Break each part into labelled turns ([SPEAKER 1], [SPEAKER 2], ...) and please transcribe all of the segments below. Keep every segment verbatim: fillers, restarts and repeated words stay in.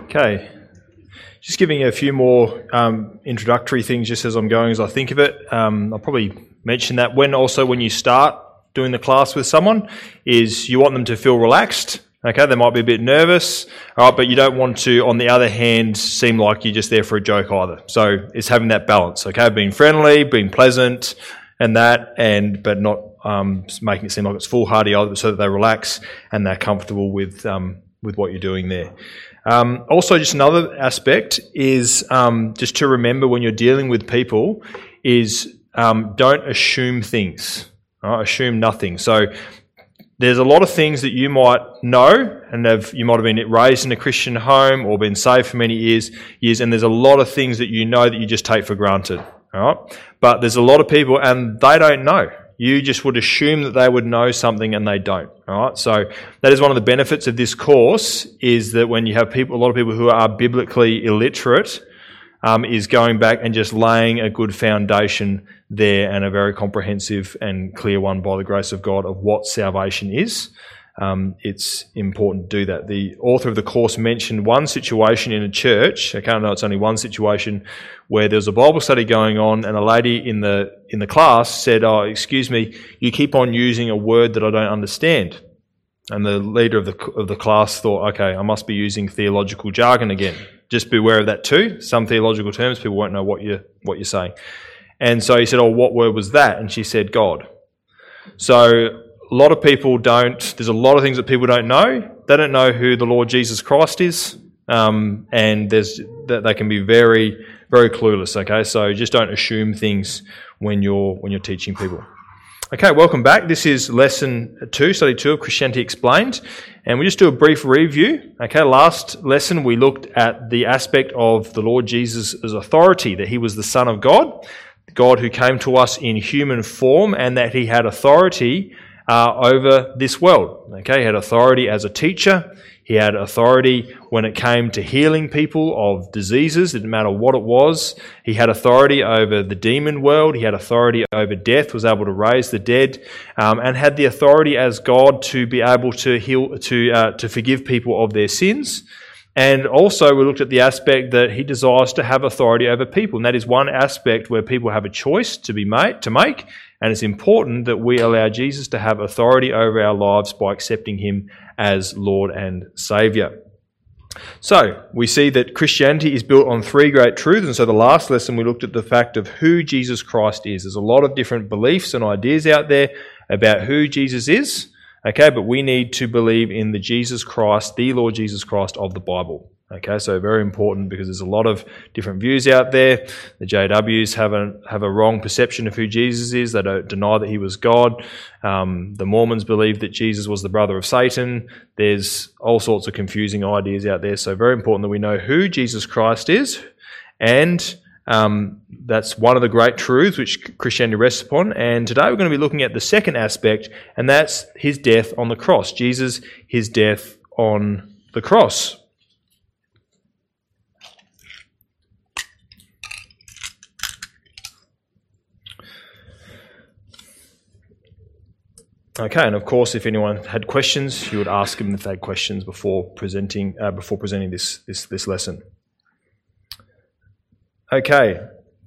[SPEAKER 1] Okay, just giving you a few more um, introductory things just as I'm going, as I think of it. Um, I'll probably mention that when also when you start doing the class with someone is you want them to feel relaxed. Okay, they might be a bit nervous, all right, but you don't want to, on the other hand, seem like you're just there for a joke either. So it's having that balance, okay, being friendly, being pleasant, and that, and but not um, making it seem like it's foolhardy either, so that they relax and they're comfortable with um, with what you're doing there. Um, also, just another aspect is um, just to remember when you're dealing with people is um, don't assume things. Right? Assume nothing. So there's a lot of things that you might know, and have, you might have been raised in a Christian home or been saved for many years, years, and there's a lot of things that you know that you just take for granted. All right? But there's a lot of people, and they don't know. You just would assume that they would know something, and they don't. All right. So that is one of the benefits of this course, is that when you have people, a lot of people who are biblically illiterate, um, is going back and just laying a good foundation there, and a very comprehensive and clear one by the grace of God of what salvation is. Um, it's important to do that. The author of the course mentioned one situation in a church. I can't know it's only one situation where there was a Bible study going on, and a lady in the in the class said, "Oh, excuse me, you keep on using a word that I don't understand." And the leader of the of the class thought, "Okay, I must be using theological jargon again." Just be aware of that too. Some theological terms, people won't know what you what you're saying. And so he said, "Oh, what word was that?" And she said, "God." So a lot of people don't, there's a lot of things that people don't know. They don't know who the Lord Jesus Christ is, um, and there's that they can be very, very clueless, okay? So just don't assume things when you're when you're teaching people. Okay, welcome back. This is lesson two, study two of Christianity Explained, and we just do a brief review. Okay, last lesson we looked at the aspect of the Lord Jesus' authority, that he was the Son of God, God who came to us in human form, and that he had authority Uh, over this world. Okay, he had authority as a teacher. He had authority when it came to healing people of diseases. It didn't matter what it was. He had authority over the demon world. He had authority over death, was able to raise the dead, um, and had the authority as God to be able to heal, to uh, to forgive people of their sins. And also we looked at the aspect that he desires to have authority over people, and that is one aspect where people have a choice to be made to make. And it's important that we allow Jesus to have authority over our lives by accepting him as Lord and Saviour. So, we see that Christianity is built on three great truths. And so the last lesson we looked at the fact of who Jesus Christ is. There's a lot of different beliefs and ideas out there about who Jesus is. Okay, but we need to believe in the Jesus Christ, the Lord Jesus Christ of the Bible. Okay, so very important, because there's a lot of different views out there. The J Ws have a have a wrong perception of who Jesus is. They don't deny that he was God. Um, the Mormons believe that Jesus was the brother of Satan. There's all sorts of confusing ideas out there. So very important that we know who Jesus Christ is, and um, that's one of the great truths which Christianity rests upon. And today we're going to be looking at the second aspect, and that's his death on the cross. Jesus, his death on the cross. Okay, and of course, if anyone had questions, you would ask them if they had questions before presenting uh, before presenting this this this lesson. Okay,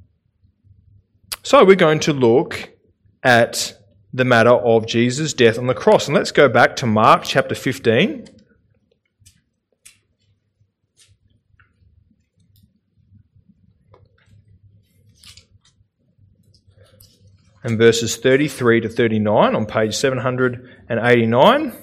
[SPEAKER 1] so we're going to look at the matter of Jesus' death on the cross, and let's go back to Mark chapter fifteen. And verses thirty-three to thirty-nine on page seven hundred eighty-nine.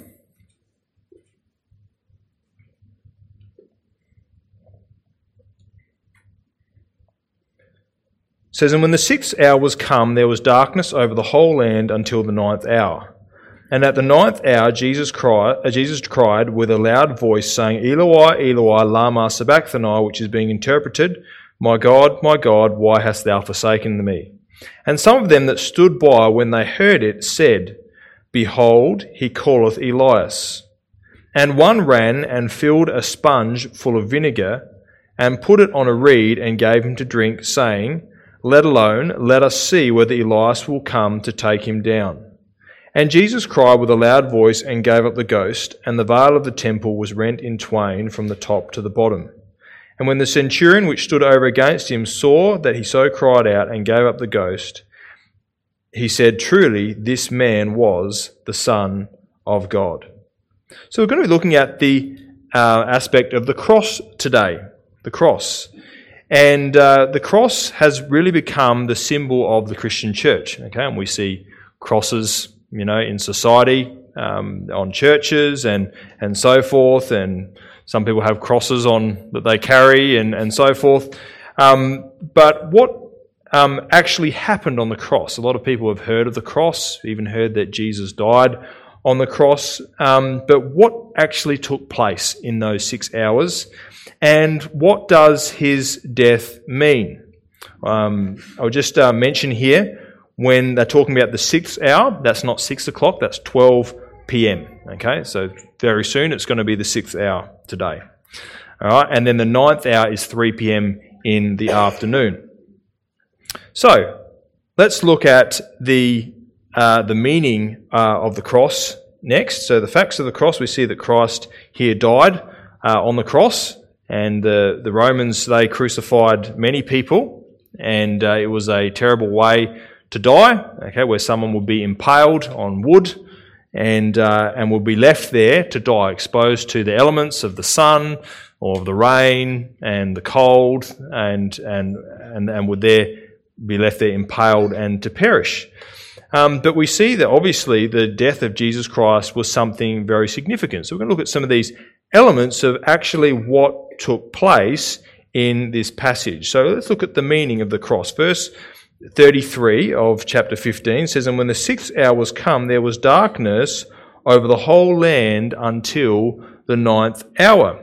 [SPEAKER 1] It says, "And when the sixth hour was come, there was darkness over the whole land until the ninth hour. And at the ninth hour Jesus cried, uh, Jesus cried with a loud voice, saying, Eloi, Eloi, lama sabachthani," which is being interpreted, "My God, my God, why hast thou forsaken me? And some of them that stood by when they heard it said, Behold, he calleth Elias. And one ran and filled a sponge full of vinegar, and put it on a reed, and gave him to drink, saying, Let alone, let us see whether Elias will come to take him down. And Jesus cried with a loud voice, and gave up the ghost, and the veil of the temple was rent in twain from the top to the bottom. And when the centurion which stood over against him saw that he so cried out and gave up the ghost, he said, truly, this man was the Son of God. So we're going to be looking at the uh, aspect of the cross today, the cross. And uh, the cross has really become the symbol of the Christian church. Okay, and we see crosses, you know, in society, um, on churches and, and so forth, and some people have crosses on that they carry and, and so forth. Um, but what um, actually happened on the cross? A lot of people have heard of the cross, even heard that Jesus died on the cross. Um, but what actually took place in those six hours? And what does his death mean? Um, I'll just uh, mention here, when they're talking about the sixth hour, that's not six o'clock, that's twelve p.m. Okay, so very soon it's going to be the sixth hour today. All right, and then the ninth hour is three p.m. in the afternoon. So let's look at the uh, the meaning uh, of the cross next. So the facts of the cross, we see that Christ here died uh, on the cross, and the, the Romans, they crucified many people, and uh, it was a terrible way to die, okay, where someone would be impaled on wood and uh, and would be left there to die, exposed to the elements of the sun or of the rain and the cold, and and and, and would there be left there impaled and to perish. Um, but we see that obviously the death of Jesus Christ was something very significant. So we're going to look at some of these elements of actually what took place in this passage. So let's look at the meaning of the cross. Verse thirty-three of chapter fifteen says, and when the sixth hour was come, there was darkness over the whole land until the ninth hour.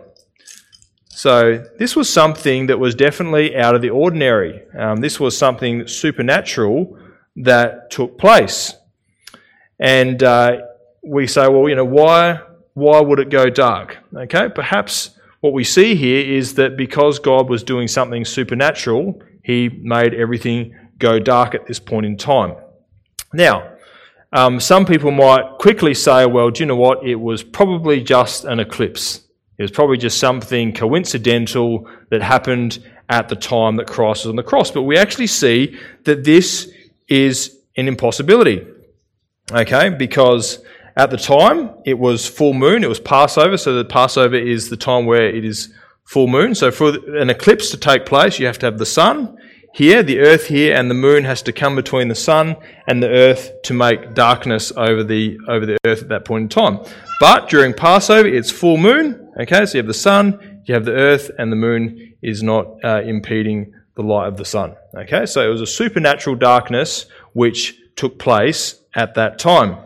[SPEAKER 1] So this was something that was definitely out of the ordinary. Um, this was something supernatural that took place. And uh, we say, well, you know, why, why would it go dark? Okay, perhaps what we see here is that because God was doing something supernatural, he made everything go dark at this point in time. Now, um, some people might quickly say, well, do you know what? It was probably just an eclipse. It was probably just something coincidental that happened at the time that Christ was on the cross. But we actually see that this is an impossibility, okay? Because at the time, it was full moon, it was Passover, so the Passover is the time where it is full moon. So for an eclipse to take place, you have to have the sun here, the earth here, and the moon has to come between the sun and the earth to make darkness over the over the earth at that point in time. But during Passover, it's full moon, okay? So you have the sun, you have the earth, and the moon is not uh, impeding the light of the sun, okay? So it was a supernatural darkness which took place at that time.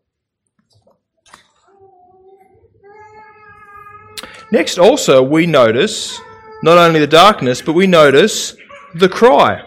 [SPEAKER 1] Next, also, we notice not only the darkness, but we notice the cry.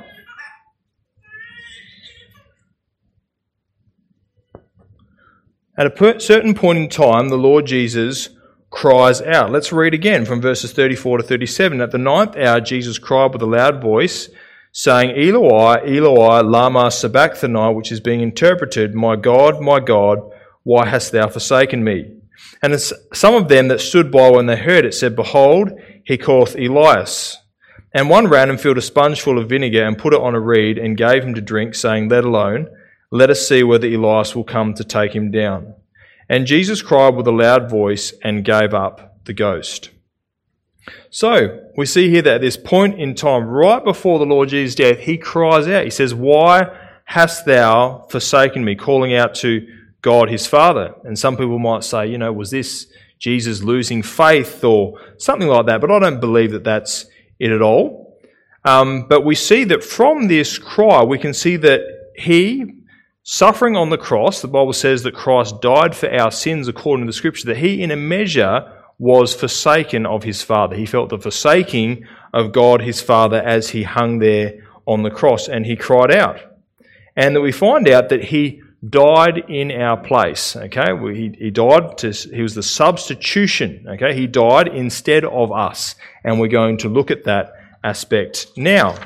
[SPEAKER 1] At a per- certain point in time, the Lord Jesus cries out. Let's read again from verses thirty-four to thirty-seven. At the ninth hour, Jesus cried with a loud voice, saying, Eloi, Eloi, lama sabachthani, which is being interpreted, My God, my God, why hast thou forsaken me? And some of them that stood by when they heard it said, Behold, he calleth Elias. And one ran and filled a sponge full of vinegar and put it on a reed and gave him to drink, saying, Let alone, let us see whether Elias will come to take him down. And Jesus cried with a loud voice and gave up the ghost. So, we see here that at this point in time, right before the Lord Jesus' death, he cries out. He says, Why hast thou forsaken me? Calling out to God his Father. And some people might say, you know, was this Jesus losing faith or something like that? But I don't believe that that's it at all. Um, but we see that from this cry, we can see that he, suffering on the cross, the Bible says that Christ died for our sins according to the Scripture, that he in a measure was forsaken of his Father. He felt the forsaking of God his Father as he hung there on the cross, and he cried out. And that we find out that he died in our place, okay? He, he died, to, he was the substitution, okay? He died instead of us, and we're going to look at that aspect now.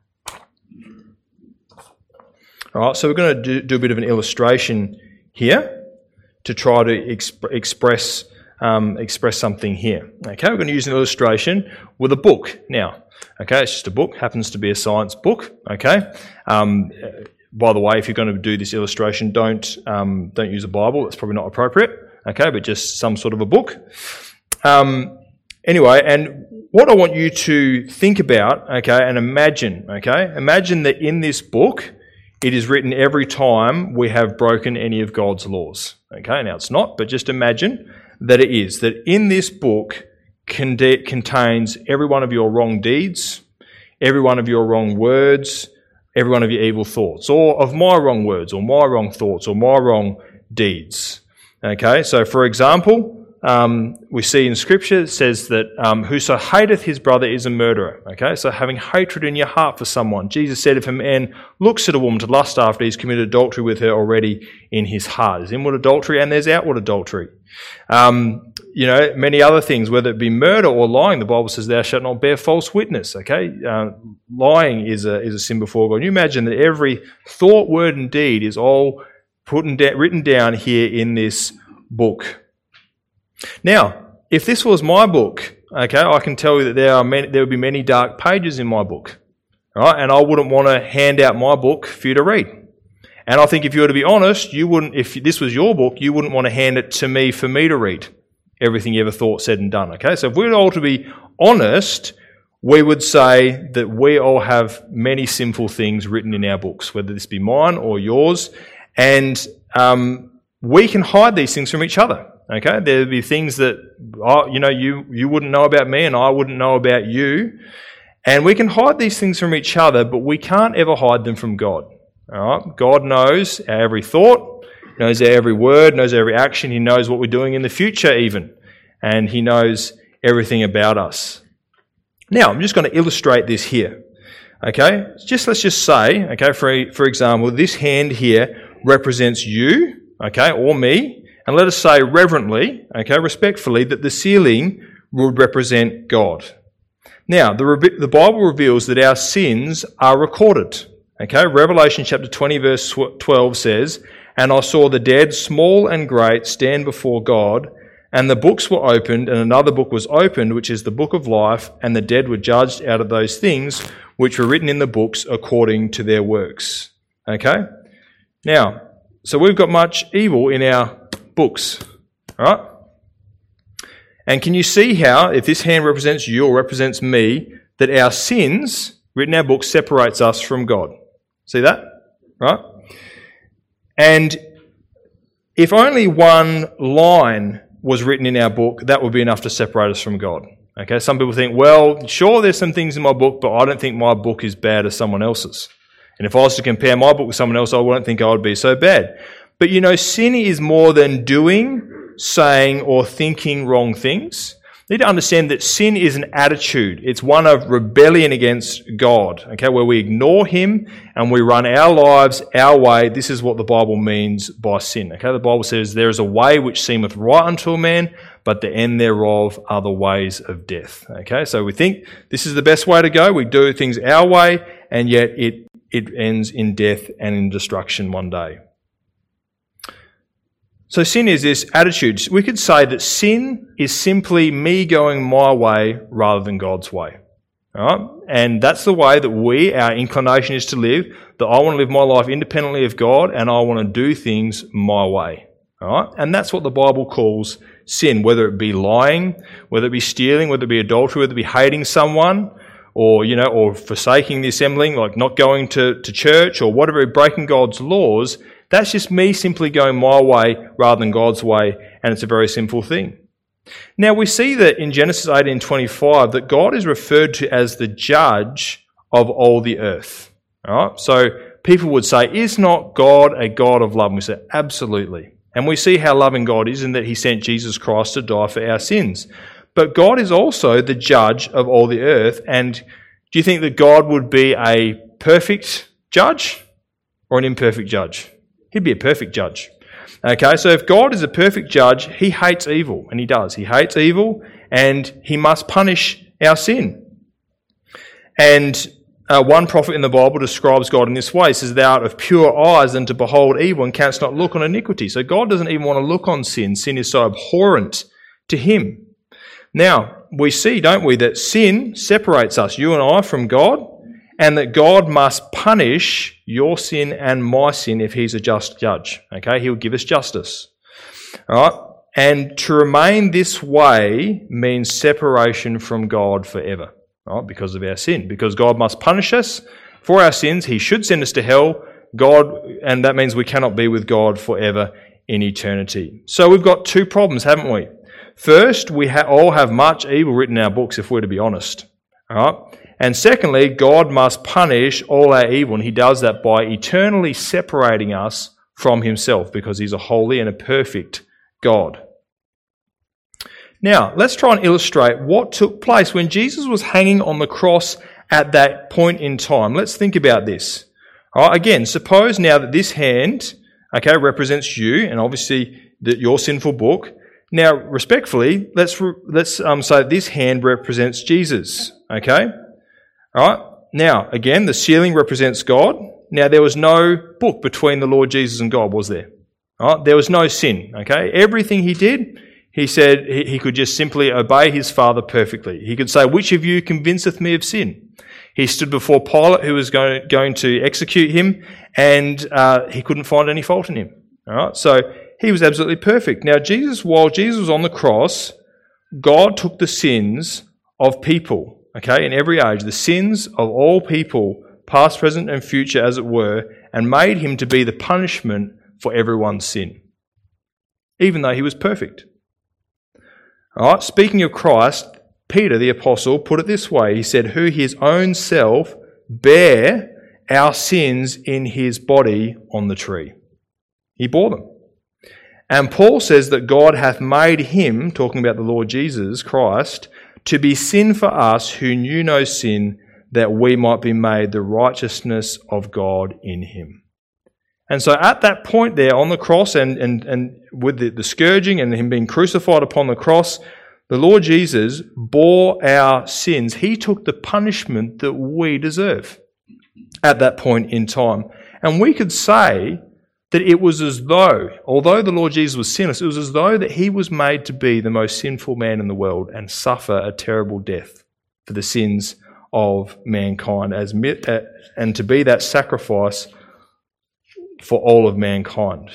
[SPEAKER 1] All right, so we're going to do, do a bit of an illustration here to try to exp- express um, express something here. Okay, we're going to use an illustration with a book now. Okay, it's just a book, happens to be a science book. Okay, um, by the way, if you're going to do this illustration, don't um, don't use a Bible. That's probably not appropriate. Okay, but just some sort of a book. Um, anyway, and what I want you to think about, okay, and imagine, okay, imagine that in this book, it is written every time we have broken any of God's laws. Okay, now it's not, but just imagine that it is, that in this book conde- contains every one of your wrong deeds, every one of your wrong words, every one of your evil thoughts, or of my wrong words, or my wrong thoughts, or my wrong deeds. Okay, so for example, Um, we see in Scripture it says that um, whoso hateth his brother is a murderer. Okay, so having hatred in your heart for someone. Jesus said if a man looks at a woman to lust after, he's committed adultery with her already in his heart. There's inward adultery and there's outward adultery. Um, you know, many other things, whether it be murder or lying. The Bible says thou shalt not bear false witness. Okay, uh, lying is a is a sin before God. And you imagine that every thought, word, and deed is all put and da- written down here in this book. Now, if this was my book, okay, I can tell you that there are many, there would be many dark pages in my book, right? And I wouldn't want to hand out my book for you to read. And I think if you were to be honest, you wouldn't. If this was your book, you wouldn't want to hand it to me for me to read everything you ever thought, said, and done. Okay, so if we were all to be honest, we would say that we all have many sinful things written in our books, whether this be mine or yours, and um, we can hide these things from each other. Okay, there would be things that, you know, you, you wouldn't know about me and I wouldn't know about you. And we can hide these things from each other, but we can't ever hide them from God. All right? God knows our every thought, knows our every word, knows our every action. He knows what we're doing in the future even. And He knows everything about us. Now, I'm just going to illustrate this here. Okay, just let's just say, okay, for, for example, this hand here represents you, okay, or me. And let us say reverently, okay, respectfully, that the ceiling would represent God. Now, the, the Bible reveals that our sins are recorded. Okay, Revelation chapter twenty, verse twelve says, "And I saw the dead, small and great, stand before God, and the books were opened, and another book was opened, which is the book of life, and the dead were judged out of those things which were written in the books according to their works." Okay? Now, so we've got much evil in our books, all right? And can you see how, if this hand represents you or represents me, that our sins written in our book separates us from God? See that? Right? And if only one line was written in our book, that would be enough to separate us from God. Okay, some people think, well, sure, there's some things in my book, but I don't think my book is bad as someone else's. And if I was to compare my book with someone else, I wouldn't think I would be so bad. But you know, sin is more than doing, saying, or thinking wrong things. You need to understand that sin is an attitude. It's one of rebellion against God, okay, where we ignore Him and we run our lives our way. This is what the Bible means by sin. Okay, the Bible says, "There is a way which seemeth right unto a man, but the end thereof are the ways of death." Okay, so we think this is the best way to go. We do things our way, and yet it, it ends in death and in destruction one day. So sin is this attitude. We could say that sin is simply me going my way rather than God's way. All right? And that's the way that we, our inclination is to live, that I want to live my life independently of God and I want to do things my way. All right? And that's what the Bible calls sin, whether it be lying, whether it be stealing, whether it be adultery, whether it be hating someone, or, you know, or forsaking the assembling, like not going to, to church or whatever, breaking God's laws. That's just me simply going my way rather than God's way, and it's a very sinful thing. Now, we see that in Genesis eighteen twenty-five that God is referred to as the judge of all the earth. All right? So people would say, is not God a God of love? And we say, absolutely. And we see how loving God is in that He sent Jesus Christ to die for our sins. But God is also the judge of all the earth. And do you think that God would be a perfect judge or an imperfect judge? He'd be a perfect judge. Okay, so if God is a perfect judge, He hates evil, and He does. He hates evil, and He must punish our sin. And uh, one prophet in the Bible describes God in this way. He says, "Thou art of pure eyes than to behold evil, and canst not look on iniquity." So God doesn't even want to look on sin. Sin is so abhorrent to him. Now, we see, don't we, that sin separates us, you and I, from God, and that God must punish your sin and my sin if he's a just judge. Okay, he'll give us justice. All right, and to remain this way means separation from God forever, all right, because of our sin. Because God must punish us for our sins, he should send us to hell, God, and that means we cannot be with God forever in eternity. So we've got two problems, haven't we? First, we ha- all have much evil written in our books, if we're to be honest. All right? And secondly, God must punish all our evil, and he does that by eternally separating us from himself, because he's a holy and a perfect God. Now, let's try and illustrate what took place when Jesus was hanging on the cross at that point in time. Let's think about this. All right, again, suppose now that this hand, okay, represents you, and obviously the, your sinful book. Now, respectfully, let's let's um, say this hand represents Jesus. Okay, all right. Now, again, the ceiling represents God. Now, there was no book between the Lord Jesus and God, was there? All right, there was no sin. Okay, everything he did, he said he, he could just simply obey his Father perfectly. He could say, "Which of you convinceth me of sin?" He stood before Pilate, who was going, going to execute him, and uh, he couldn't find any fault in him. All right, so he was absolutely perfect. Now, Jesus, while Jesus was on the cross, God took the sins of people, okay, in every age, the sins of all people, past, present, and future, as it were, and made him to be the punishment for everyone's sin, even though he was perfect. All right, speaking of Christ, Peter, the apostle, put it this way. He said, who his own self bare our sins in his body on the tree. He bore them. And Paul says that God hath made him, talking about the Lord Jesus Christ, to be sin for us who knew no sin, that we might be made the righteousness of God in him. And so at that point there on the cross, and, and, and with the, the scourging and him being crucified upon the cross, the Lord Jesus bore our sins. He took the punishment that we deserve at that point in time. And we could say that it was as though, although the Lord Jesus was sinless, it was as though that he was made to be the most sinful man in the world and suffer a terrible death for the sins of mankind, as and to be that sacrifice for all of mankind.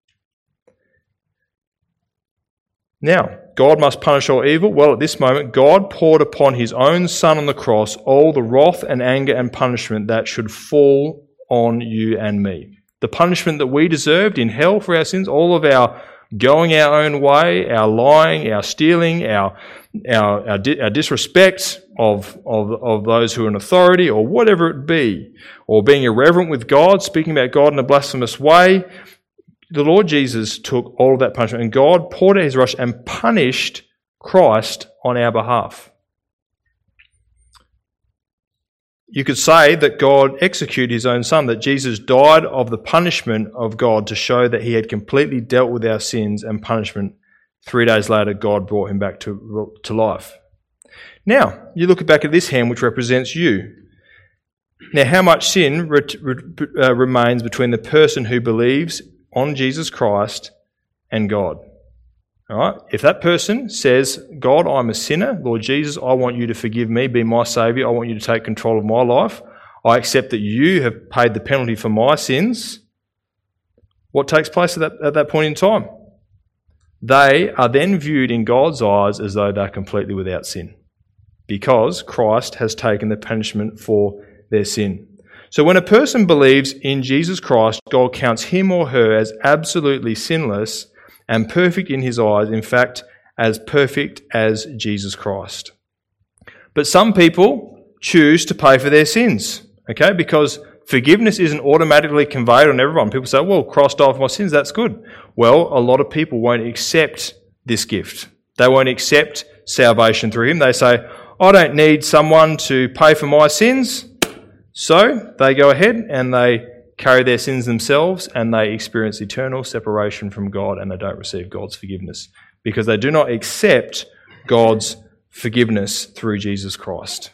[SPEAKER 1] Now, God must punish all evil. Well, at this moment, God poured upon his own Son on the cross all the wrath and anger and punishment that should fall on you and me. The punishment that we deserved in hell for our sins, all of our going our own way, our lying, our stealing, our our, our, di- our disrespect of, of, of those who are in authority, or whatever it be, or being irreverent with God, speaking about God in a blasphemous way. The Lord Jesus took all of that punishment, and God poured out his wrath and punished Christ on our behalf. You could say that God executed his own Son, that Jesus died of the punishment of God to show that he had completely dealt with our sins and punishment. Three days later, God brought him back to, to life. Now, you look back at this hand, which represents you. Now, how much sin re- re- uh, remains between the person who believes on Jesus Christ and God? All right? If that person says, God, I'm a sinner. Lord Jesus, I want you to forgive me, be my Saviour. I want you to take control of my life. I accept that you have paid the penalty for my sins. What takes place at that, at that point in time? They are then viewed in God's eyes as though they're completely without sin, because Christ has taken the punishment for their sin. So when a person believes in Jesus Christ, God counts him or her as absolutely sinless and perfect in his eyes, in fact, as perfect as Jesus Christ. But some people choose to pay for their sins, okay, because forgiveness isn't automatically conveyed on everyone. People say, well, Christ died for my sins, that's good. Well, a lot of people won't accept this gift. They won't accept salvation through him. They say, I don't need someone to pay for my sins. So they go ahead and they carry their sins themselves, and they experience eternal separation from God, and they don't receive God's forgiveness because they do not accept God's forgiveness through Jesus Christ.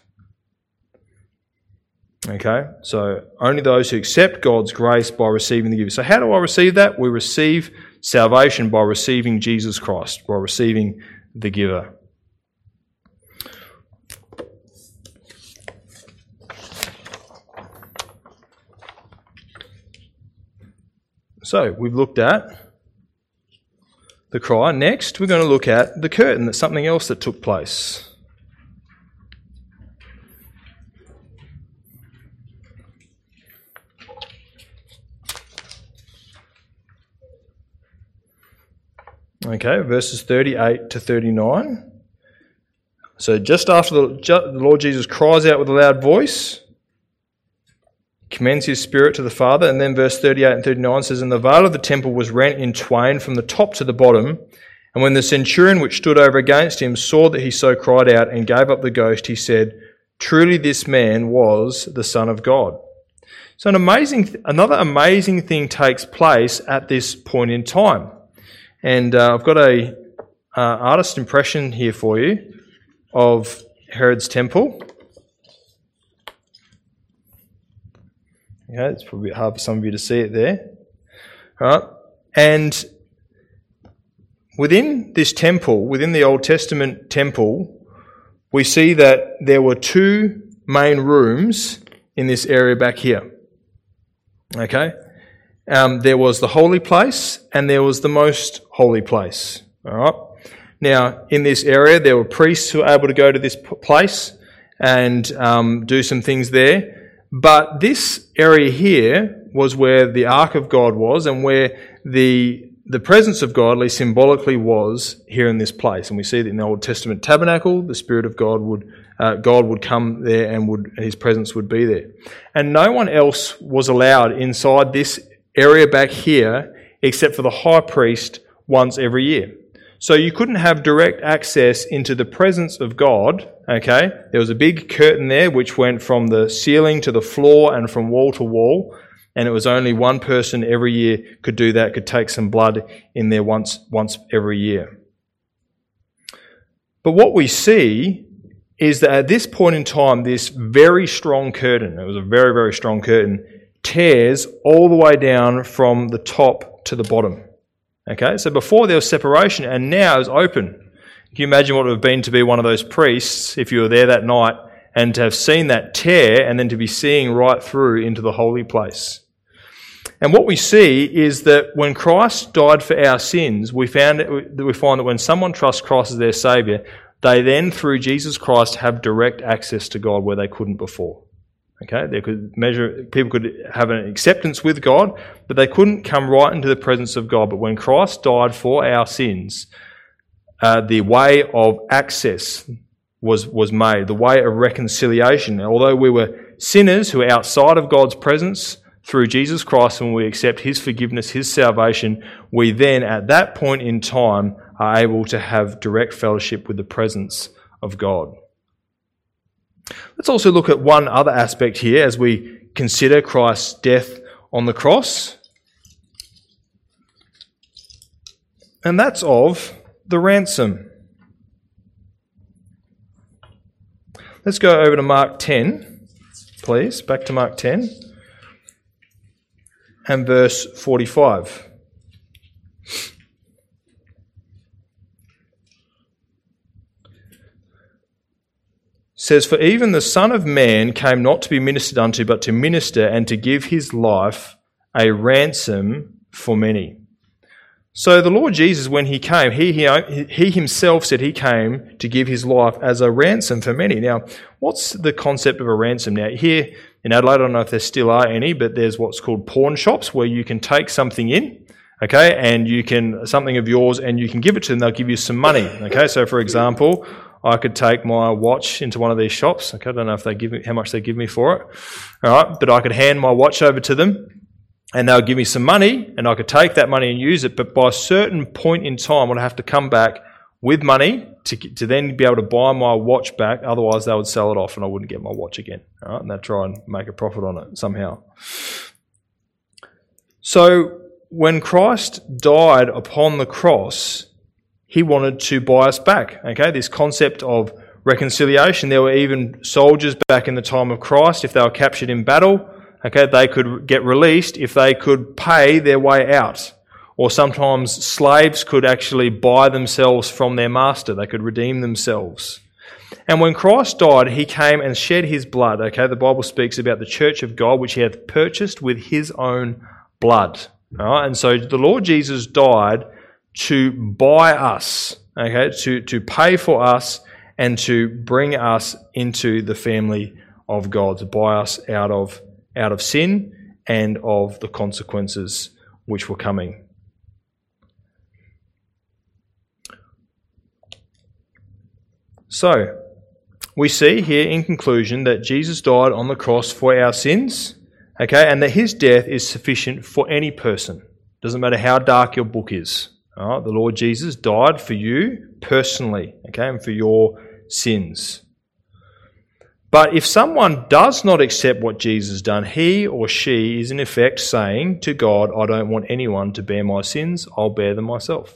[SPEAKER 1] Okay, so only those who accept God's grace by receiving the gift. So how do I receive that? We receive salvation by receiving Jesus Christ, by receiving the giver. So we've looked at the cry. Next, we're going to look at the curtain. That's something else that took place. Okay, verses thirty-eight to thirty-nine. So just after the, the Lord Jesus cries out with a loud voice, commends his spirit to the Father, and then verse thirty-eight and thirty-nine says, "And the veil of the temple was rent in twain from the top to the bottom, and when the centurion which stood over against him saw that he so cried out and gave up the ghost, he said, Truly this man was the Son of God." So an amazing, another amazing thing takes place at this point in time. And uh, I've got a uh, artist impression here for you of Herod's temple. Okay, it's probably a bit hard for some of you to see it there. All right. And within this temple, within the Old Testament temple, we see that there were two main rooms in this area back here. Okay? Um, there was the holy place and there was the most holy place. All right. Now, in this area, there were priests who were able to go to this place and um, do some things there. But this area here was where the Ark of God was and where the the presence of God, at least symbolically, was here in this place. And we see that in the Old Testament tabernacle, the Spirit of God would uh, God would come there and would His presence would be there. And no one else was allowed inside this area back here except for the high priest once every year. So you couldn't have direct access into the presence of God, okay? There was a big curtain there which went from the ceiling to the floor and from wall to wall, and it was only one person every year could do that, could take some blood in there once, once every year. But what we see is that at this point in time, this very strong curtain, it was a very, very strong curtain, tears all the way down from the top to the bottom. Okay, so before there was separation and now it's open. Can you imagine what it would have been to be one of those priests if you were there that night and to have seen that tear and then to be seeing right through into the holy place? And what we see is that when Christ died for our sins, we found that we find that when someone trusts Christ as their Saviour, they then through Jesus Christ have direct access to God where they couldn't before. Okay, they could measure, people could have an acceptance with God, but they couldn't come right into the presence of God. But when Christ died for our sins, uh, the way of access was, was made, the way of reconciliation. Although we were sinners who are outside of God's presence, through Jesus Christ, when we accept His forgiveness, His salvation, we then, at that point in time, are able to have direct fellowship with the presence of God. Let's also look at one other aspect here as we consider Christ's death on the cross. And that's of the ransom. Let's go over to Mark ten, please. Back to Mark ten and verse forty-five. Says, "For even the Son of Man came not to be ministered unto, but to minister and to give his life a ransom for many." So the Lord Jesus, when he came, he, he, he himself said he came to give his life as a ransom for many. Now, what's the concept of a ransom? Now, here in Adelaide, I don't know if there still are any, but there's what's called pawn shops where you can take something in, okay, and you can, something of yours, and you can give it to them, they'll give you some money, okay? So, for example, I could take my watch into one of these shops. Okay, I don't know if they give me how much they give me for it. All right, but I could hand my watch over to them, and they'll give me some money, and I could take that money and use it. But by a certain point in time, I'd have to come back with money to to then be able to buy my watch back. Otherwise, they would sell it off, and I wouldn't get my watch again. All right, and they'd try and make a profit on it somehow. So when Christ died upon the cross, He wanted to buy us back, okay? This concept of reconciliation. There were even soldiers back in the time of Christ, if they were captured in battle, okay, they could get released if they could pay their way out. Or sometimes slaves could actually buy themselves from their master. They could redeem themselves. And when Christ died, he came and shed his blood. Okay, the Bible speaks about the church of God, which he hath purchased with his own blood. All right, and so the Lord Jesus died to buy us, okay, to, to pay for us and to bring us into the family of God, to buy us out of, out of sin and of the consequences which were coming. So, we see here in conclusion that Jesus died on the cross for our sins, okay, and that his death is sufficient for any person. Doesn't matter how dark your book is. All right? The Lord Jesus died for you personally, okay, and for your sins. But if someone does not accept what Jesus has done, he or she is in effect saying to God, I don't want anyone to bear my sins, I'll bear them myself.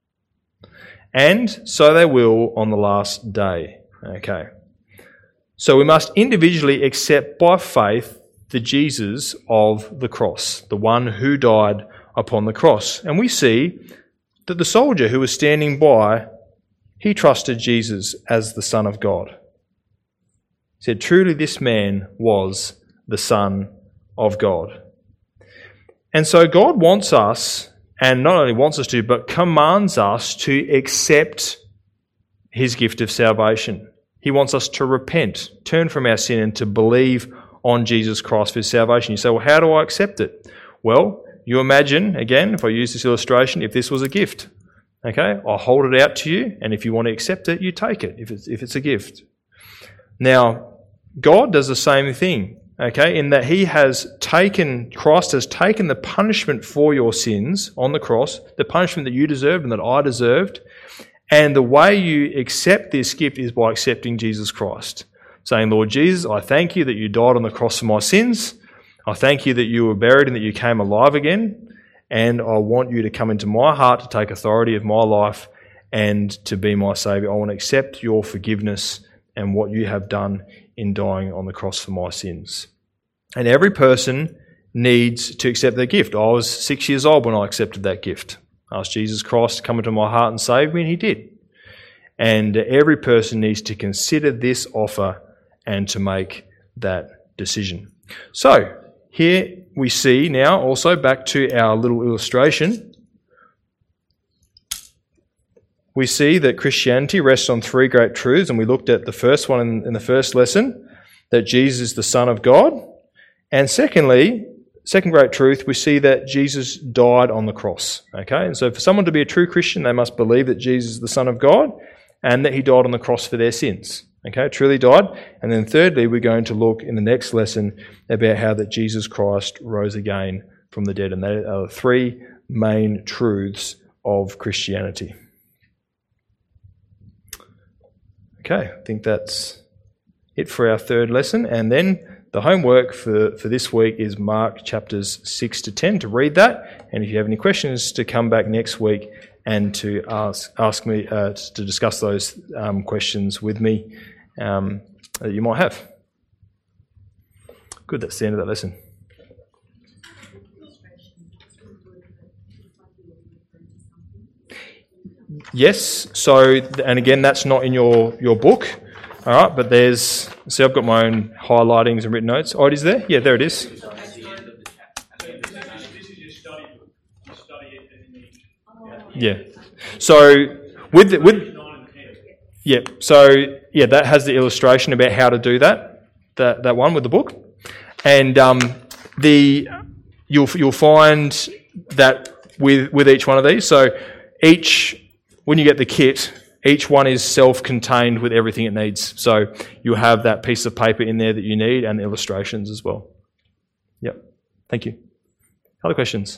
[SPEAKER 1] And so they will on the last day. Okay. So we must individually accept by faith the Jesus of the cross, the one who died upon the cross. And we see that the soldier who was standing by, he trusted Jesus as the Son of God. He said, truly this man was the Son of God. And so God wants us, and not only wants us to, but commands us to accept his gift of salvation. He wants us to repent, turn from our sin, and to believe on Jesus Christ for salvation. You say, well, how do I accept it? Well, you imagine, again, if I use this illustration, if this was a gift. Okay, I'll hold it out to you, and if you want to accept it, you take it, if it's, if it's a gift. Now, God does the same thing. Okay, in that he has taken, Christ has taken the punishment for your sins on the cross, the punishment that you deserved and that I deserved, and the way you accept this gift is by accepting Jesus Christ. Saying, Lord Jesus, I thank you that you died on the cross for my sins. I thank you that you were buried and that you came alive again. And I want you to come into my heart to take authority of my life and to be my Saviour. I want to accept your forgiveness and what you have done in dying on the cross for my sins. And every person needs to accept that gift. I was six years old when I accepted that gift. I asked Jesus Christ to come into my heart and save me, and he did. And every person needs to consider this offer and to make that decision. So, here we see now also back to our little illustration. We see that Christianity rests on three great truths, and we looked at the first one in, in the first lesson, that Jesus is the Son of God. And secondly, second great truth, we see that Jesus died on the cross. Okay, and so for someone to be a true Christian, they must believe that Jesus is the Son of God and that he died on the cross for their sins. Okay, truly died. And then thirdly, we're going to look in the next lesson about how that Jesus Christ rose again from the dead. And they are the three main truths of Christianity. Okay, I think that's it for our third lesson. And then the homework for, for this week is Mark chapters six to ten, to read that. And if you have any questions, to come back next week and to ask ask me uh, to discuss those um, questions with me um, that you might have. Good, that's the end of that lesson. Yes, so, and again, that's not in your, your book. All right, but there's, see, I've got my own highlightings and written notes. Oh, it is there? Yeah, there it is. Yeah. So, with, the, with, yeah, so, yeah, that has the illustration about how to do that, that, that one with the book. And um, the, you'll, you'll find that with, with each one of these. So, each, when you get the kit, each one is self-contained with everything it needs. So you have that piece of paper in there that you need and the illustrations as well. Yep. Thank you. Other questions?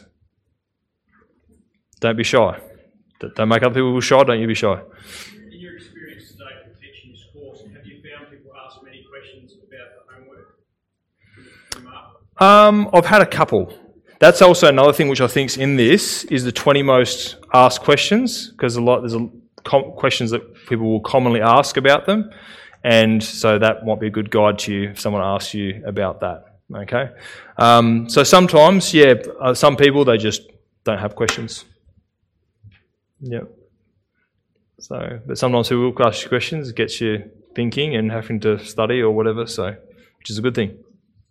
[SPEAKER 1] Don't be shy. Don't make other people shy. Don't you be shy.
[SPEAKER 2] In your experience today for teaching this course, have you found people ask many questions about the homework from Mark?
[SPEAKER 1] Um, I've had a couple. That's also another thing which I think is in this, is the twenty most asked questions, because a lot there's a com- questions that people will commonly ask about them, and so that might be a good guide to you if someone asks you about that. Okay, um, so sometimes, yeah, uh, some people they just don't have questions. Yep. So, but sometimes people will ask you questions, it gets you thinking and having to study or whatever, so, which is a good thing.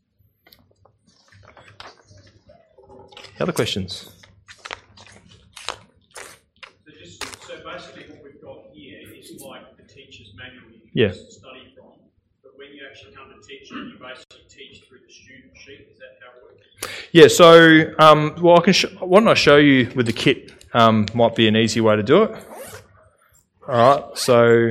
[SPEAKER 1] Other questions?
[SPEAKER 2] So, just, so basically what we've got here is like the teacher's manual you can
[SPEAKER 1] Yeah.
[SPEAKER 2] study from, but when you actually come to teach, you basically teach through the student sheet. Is that how it works?
[SPEAKER 1] Yeah, so, um, well, I can sh- why don't I show you with the kit? Um, might be an easy way to do it. All right, so,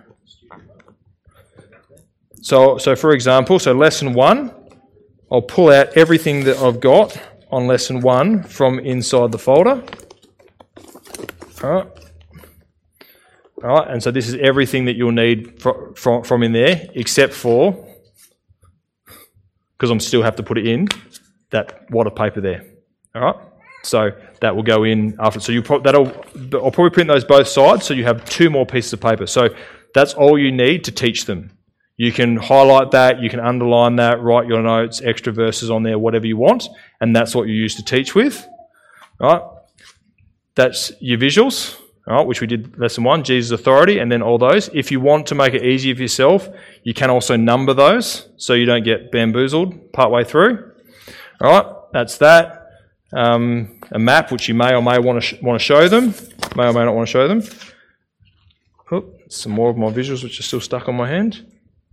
[SPEAKER 1] so, so for example, so lesson one, I'll pull out everything that I've got on lesson one from inside the folder. All right, all right, and so this is everything that you'll need from from, from in there, except for, because I'm still have to put it in, that wad of paper there. All right. So that will go in after. So you pro- that'll. I'll probably print those both sides, so you have two more pieces of paper. So that's all you need to teach them. You can highlight that, you can underline that, write your notes, extra verses on there, whatever you want, and that's what you use to teach with. All right. That's your visuals, all right, which we did lesson one, Jesus' authority, and then all those. If you want to make it easier for yourself, you can also number those so you don't get bamboozled partway through. All right. That's that. Um, a map, which you may or may want to sh- want to show them, may or may not want to show them. Oh, some more of my visuals, which are still stuck on my hand.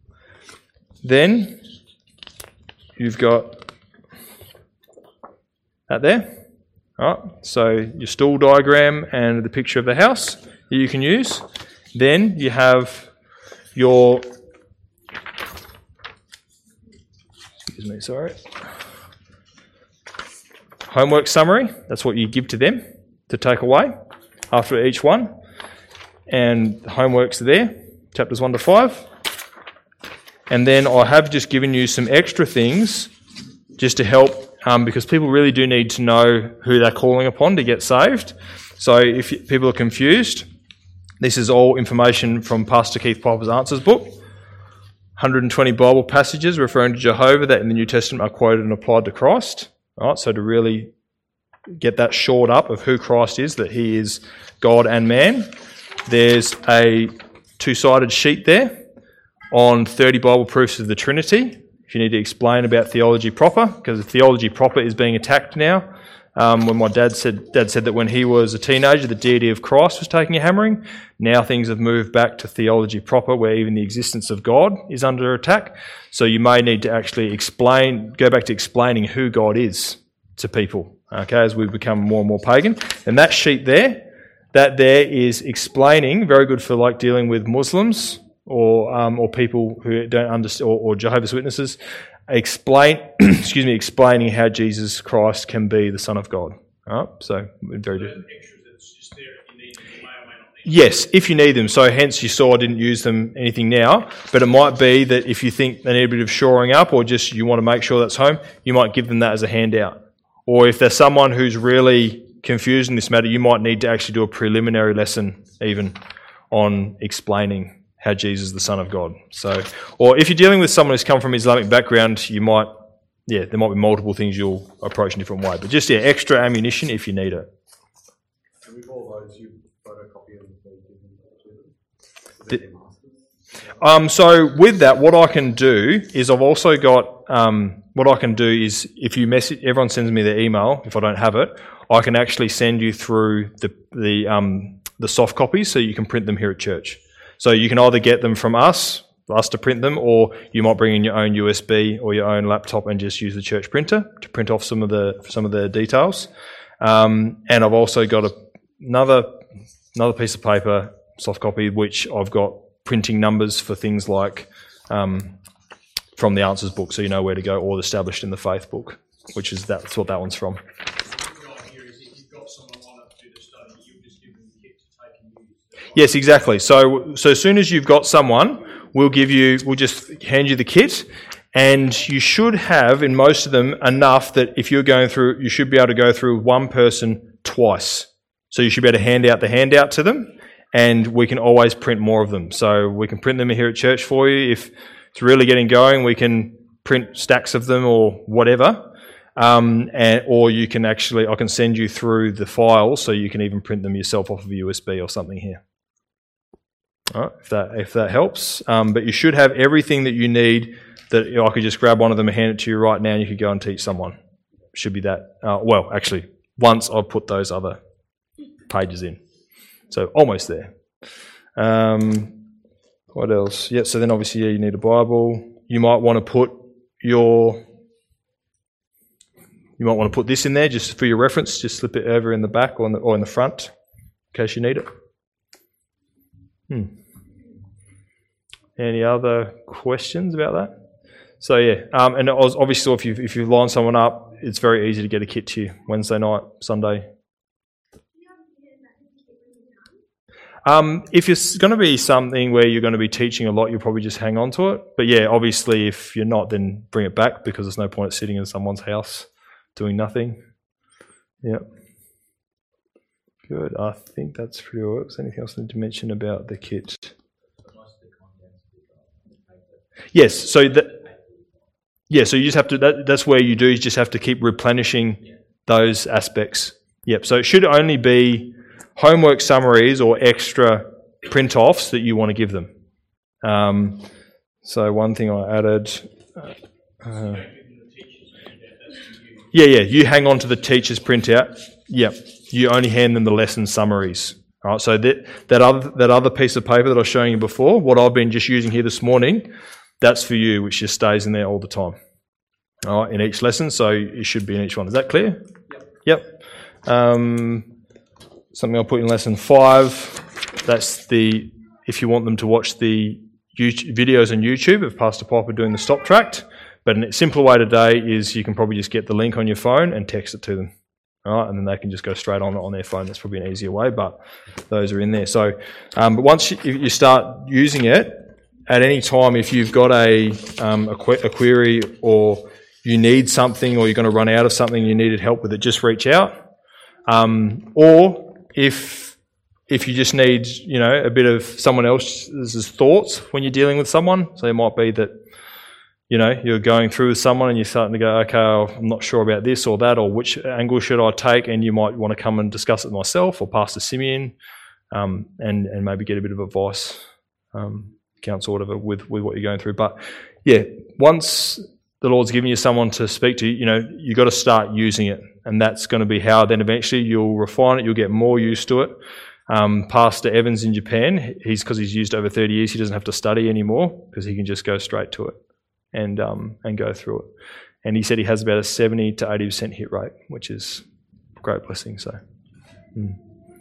[SPEAKER 1] Then you've got that there. All right, so your stool diagram and the picture of the house that you can use. Then you have your, excuse me, sorry. Homework summary, that's what you give to them to take away after each one. And the homework's there, chapters one to five. And then I have just given you some extra things just to help, um, because people really do need to know who they're calling upon to get saved. So if people are confused, this is all information from Pastor Keith Piper's Answers book. one hundred twenty Bible passages referring to Jehovah that in the New Testament are quoted and applied to Christ. All right, so to really get that shored up of who Christ is, that he is God and man, there's a two-sided sheet there on thirty Bible proofs of the Trinity. If you need to explain about theology proper, because theology proper is being attacked now. Um, when my dad said, dad said that when he was a teenager, the deity of Christ was taking a hammering. Now things have moved back to theology proper, where even the existence of God is under attack. So you may need to actually explain, go back to explaining who God is to people, okay, as we become more and more pagan. And that sheet there, that there is explaining, very good for like dealing with Muslims or um, or people who don't understand, or, or Jehovah's Witnesses. Explain, excuse me, explaining how Jesus Christ can be the Son of God. All right, so very good. Yes, if you need them. So hence you saw I didn't use them anything now, but it might be that if you think they need a bit of shoring up, or just you want to make sure that's home, you might give them that as a handout. Or if there's someone who's really confused in this matter, you might need to actually do a preliminary lesson even on explaining how Jesus is the Son of God. So, or if you're dealing with someone who's come from Islamic background, you might, yeah, there might be multiple things you'll approach in a different way. But just, yeah, extra ammunition if you need it.
[SPEAKER 3] And with all those, you photocopy them and
[SPEAKER 1] The, um, so with that, what I can do is I've also got, um, what I can do is if you message, everyone sends me their email, if I don't have it, I can actually send you through the, the, um, the soft copies so you can print them here at church. So you can either get them from us, us to print them, or you might bring in your own U S B or your own laptop and just use the church printer to print off some of the some of the details. Um, and I've also got a, another another piece of paper, soft copy, which I've got printing numbers for things like um, from the Answers book, so you know where to go, or the Established in the Faith book, which is that's what that one's from. Yes, exactly. So, so as soon as you've got someone, we'll give you, we'll just hand you the kit, and you should have in most of them enough that if you're going through, you should be able to go through one person twice. So you should be able to hand out the handout to them, and we can always print more of them. So we can print them here at church for you. If it's really getting going, we can print stacks of them or whatever. Um, and, or you can actually, I can send you through the files so you can even print them yourself off of a U S B or something here. All right, if that if that helps. Um, but you should have everything that you need. That you know, I could just grab one of them and hand it to you right now, and you could go and teach someone. Should be that. Uh, well, actually, once I've put those other pages in, so almost there. Um, what else? Yeah. So then, obviously, yeah, you need a Bible. You might want to put your. You might want to put this in there just for your reference. Just slip it over in the back or in the, or in the front, in case you need it. Hmm. Any other questions about that? So yeah, um, and obviously if you if you line someone up, it's very easy to get a kit to you Wednesday night, Sunday. Um, if it's going to be something where you're going to be teaching a lot, you'll probably just hang on to it. But yeah, obviously if you're not, then bring it back because there's no point sitting in someone's house doing nothing. Yeah. Good. I think that's pretty all. Is there anything else I need to mention about the kit? Yes. So that. Yeah. So you just have to. That, that's where you do. You just have to keep replenishing those aspects. Yep. So it should only be homework summaries or extra print-offs that you want to give them. Um, so one thing I added. Uh, yeah. Yeah. You hang on to the teacher's printout. Yep. You only hand them the lesson summaries. All right, so that that other that other piece of paper that I was showing you before, what I've been just using here this morning, that's for you, which just stays in there all the time. All right, in each lesson, so it should be in each one. Is that clear? Yep. Yep. Um, something I'll put in lesson five. That's the if you want them to watch the YouTube, videos on YouTube of Pastor Piper doing the stop tract. But a simpler way today is you can probably just get the link on your phone and text it to them. All right, and then they can just go straight on on their phone. That's probably an easier way, but those are in there. So, um, but once you, you start using it, at any time, if you've got a, um, a, que- a query or you need something or you're going to run out of something, you needed help with it, just reach out. Um, or if if you just need, you know, a bit of someone else's thoughts when you're dealing with someone, so it might be that, you know, you're going through with someone and you're starting to go, okay, I'm not sure about this or that, or which angle should I take, and you might want to come and discuss it myself or Pastor Simeon, um, and, and maybe get a bit of advice, um, counsel, whatever, with, with what you're going through. But yeah, once the Lord's given you someone to speak to, you know, you've got to start using it, and that's going to be how then eventually you'll refine it, you'll get more used to it. Um, Pastor Evans in Japan, he's because he's used over thirty years, he doesn't have to study anymore because he can just go straight to it. and um, and go through it. And he said he has about a seventy to eighty percent hit rate, which is a great blessing. So, mm.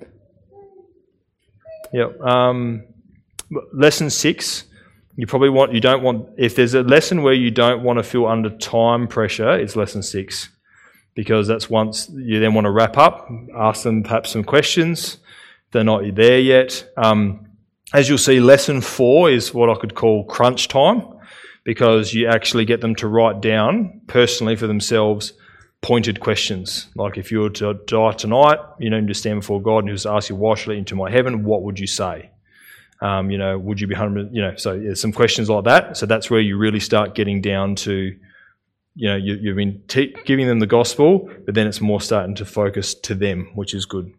[SPEAKER 1] Yep. Um, lesson six, you probably want, you don't want, if there's a lesson where you don't want to feel under time pressure, it's lesson six. Because that's once you then want to wrap up, ask them perhaps some questions. They're not there yet. Um, as you'll see, lesson four is what I could call crunch time, because you actually get them to write down personally for themselves pointed questions. Like if you were to die tonight, you know, to stand before God and He was to ask you, why should I into my heaven? What would you say? Um, you know, would you be hundred? You know, so there's some questions like that. So that's where you really start getting down to, you know, you, you've been te- giving them the gospel, but then it's more starting to focus to them, which is good.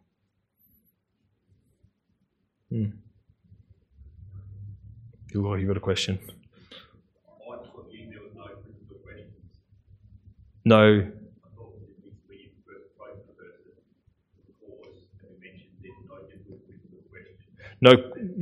[SPEAKER 1] Hmm. Oh, you got a question? No. No.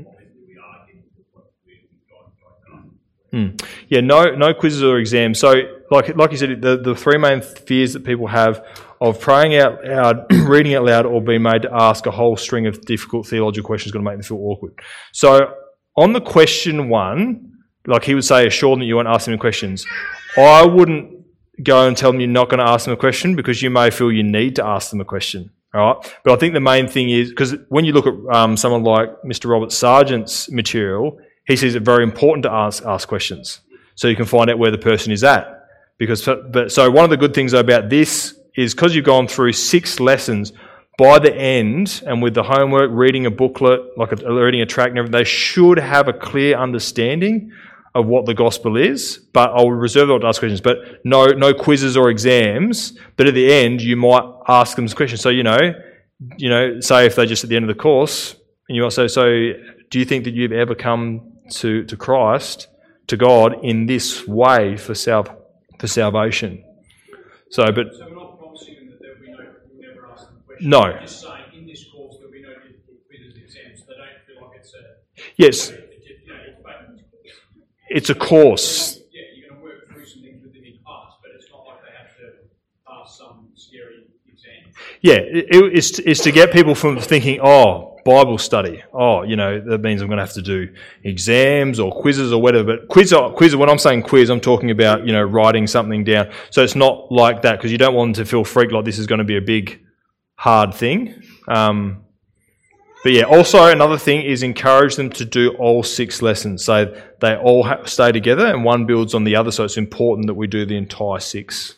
[SPEAKER 1] Mm. Yeah, no, no quizzes or exams. So, like, like you said, the, the three main fears that people have of praying out loud, reading out loud, or being made to ask a whole string of difficult theological questions is going to make them feel awkward. So, on the question one, like he would say, assure them that you won't ask them any questions. I wouldn't go and tell them you're not going to ask them a question because you may feel you need to ask them a question. All right, but I think the main thing is, because when you look at um, someone like Mister Robert Sargent's material, he sees it very important to ask ask questions so you can find out where the person is at. Because, but so one of the good things about this is because you've gone through six lessons, by the end, and with the homework, reading a booklet, like a, reading a tract and everything, they should have a clear understanding of what the gospel is, but I'll reserve that to ask questions. But no, no quizzes or exams. But at the end, you might ask them some questions. So you know, you know, say if they're just at the end of the course, and you also so, do you think that you've ever come to to Christ, to God, in this way for sal- for salvation? So, but
[SPEAKER 2] So we're not promising them that there'll be no, we'll never ask them questions.
[SPEAKER 1] No.
[SPEAKER 2] We're just saying in this course there'll be no difficult quizzes, exams. They don't feel like it's a,
[SPEAKER 1] yes,
[SPEAKER 2] you know, it's basically,
[SPEAKER 1] it's a course.
[SPEAKER 2] yeah, you're going to work through some things with them in class, but it's not like they have to pass some scary exam.
[SPEAKER 1] Yeah, it, it's it's to get people from thinking, oh, Bible study. Oh, you know, that means I'm going to have to do exams or quizzes or whatever. But quiz, quiz. When I'm saying quiz, I'm talking about, you know, writing something down. So it's not like that, because you don't want them to feel freaked like this is going to be a big, hard thing. Um, but yeah, also another thing is encourage them to do all six lessons. So they all ha- stay together and one builds on the other. So it's important that we do the entire six.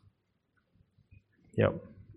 [SPEAKER 1] Yep.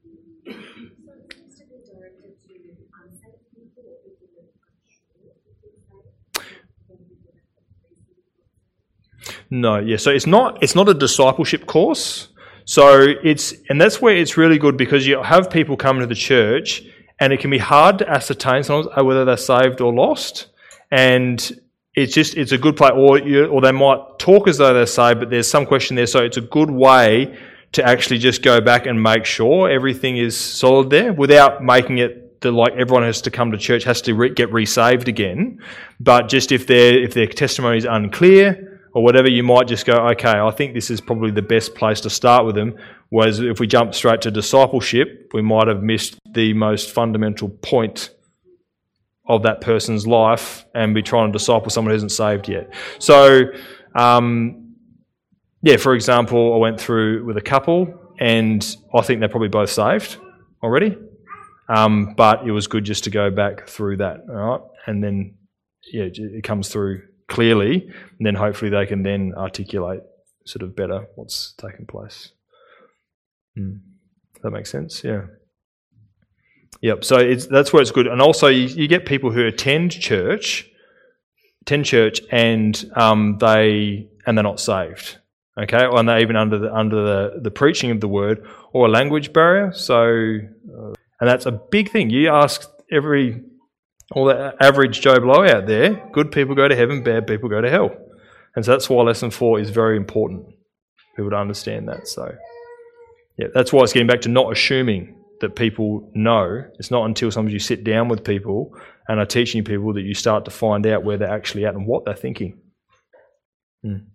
[SPEAKER 1] No, yeah. So it's not it's not a discipleship course. So it's and that's where it's really good, because you have people come to the church and it can be hard to ascertain sometimes whether they're saved or lost. And it's just it's a good play, or you, or they might talk as though they're saved, but there's some question there. So it's a good way to actually just go back and make sure everything is solid there, without making it the, like everyone has to come to church has to re- get resaved again. But just if their if their testimony is unclear or whatever, you might just go, okay, I think this is probably the best place to start with them. Whereas if we jump straight to discipleship, we might have missed the most fundamental point of that person's life and be trying to disciple someone who isn't saved yet. So, um, yeah, for example, I went through with a couple and I think they're probably both saved already. Um, but it was good just to go back through that, all right? And then, yeah, it comes through clearly, and then hopefully they can then articulate sort of better what's taken place. Mm. That makes sense? Yeah. Yep. So it's that's where it's good, and also you, you get people who attend church, attend church, and um, they and they're not saved. Okay, and they're even under the under the, the preaching of the word, or a language barrier. So, uh, and that's a big thing. You ask every all the average Joe Blow out there, good people go to heaven, bad people go to hell. And so that's why lesson four is very important, people to understand that. So, yeah, that's why it's getting back to not assuming that people know. It's not until sometimes you sit down with people and are teaching people that you start to find out where they're actually at and what they're thinking. Mm.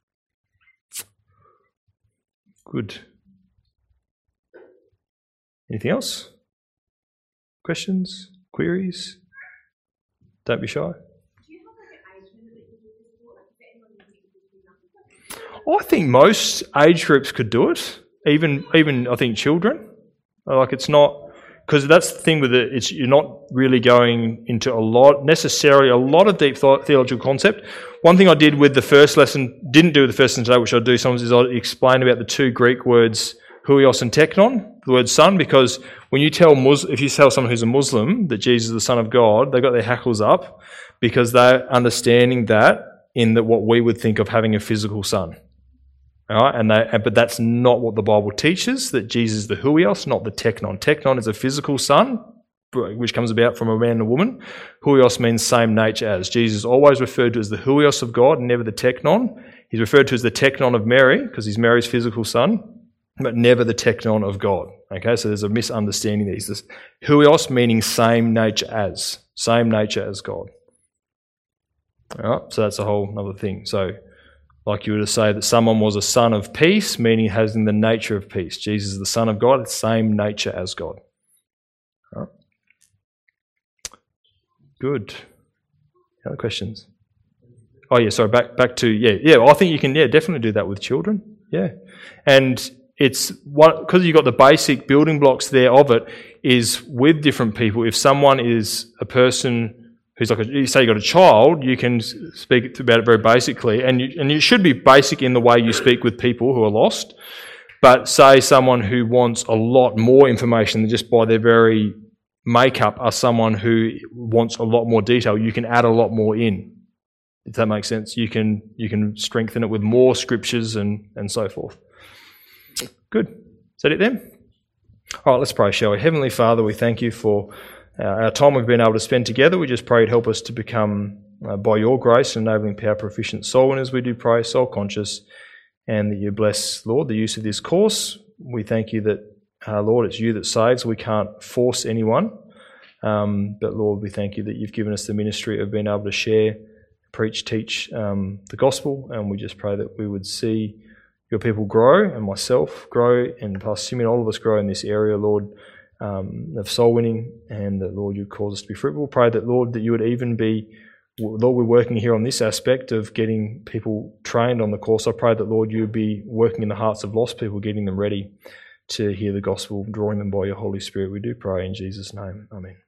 [SPEAKER 1] Good. Anything else? Questions? Queries? Don't be shy.
[SPEAKER 4] Do you have like an age limit that you do this for? Like, is there anyone who thinks this is nothing?
[SPEAKER 1] I think most age groups could do it. Even, even I think children. Like it's not, because that's the thing with it. It's you're not really going into a lot necessarily a lot of deep th- theological concept. One thing I did with the first lesson, didn't do with the first lesson today, which I do sometimes, is I explain about the two Greek words huios and teknon, the word son, because when you tell Mus- if you tell someone who's a Muslim that Jesus is the Son of God, they've got their hackles up because they're understanding that in the, what we would think of having a physical son. All right, and they, but that's not what the Bible teaches, that Jesus is the huios, not the teknon. Teknon is a physical son, which comes about from a man and a woman. Huios means same nature as. Jesus is always referred to as the huios of God, never the teknon. He's referred to as the teknon of Mary, because he's Mary's physical son, but never the teknon of God. Okay, so there's a misunderstanding there. He's this huios meaning same nature as, same nature as God. All right, so that's a whole other thing. So, like you were to say that someone was a son of peace, meaning having the nature of peace. Jesus is the Son of God, the same nature as God. All right. Good. Other questions? Oh yeah, sorry. Back back to yeah yeah. I think you can yeah definitely do that with children. Yeah, and it's one because you've got the basic building blocks there of it. Is with different people. If someone is a person who's like, a, you say you got a child, you can speak about it very basically, and you, and you should be basic in the way you speak with people who are lost. But say someone who wants a lot more information than just by their very makeup are someone who wants a lot more detail, you can add a lot more in. if that makes sense. You can you can strengthen it with more scriptures and, and so forth. Good. Is that it then? All right, let's pray, shall we? Heavenly Father, we thank you for uh, our time we've been able to spend together. We just pray you'd help us to become, uh, by your grace and enabling power, proficient soul winners. We do pray, soul conscious, and that you bless, Lord, the use of this course. We thank you that, uh, Lord, it's you that saves. We can't force anyone. Um, but, Lord, we thank you that you've given us the ministry of being able to share, preach, teach um, the gospel. And we just pray that we would see your people grow, and myself grow, and Pastor Simeon, all of us grow in this area, Lord, um, of soul winning, and that, Lord, you'd cause us to be fruitful. Pray that, Lord, that you would even be, Lord, we're working here on this aspect of getting people trained on the course. I pray that, Lord, you would be working in the hearts of lost people, getting them ready to hear the gospel, drawing them by your Holy Spirit. We do pray in Jesus' name. Amen.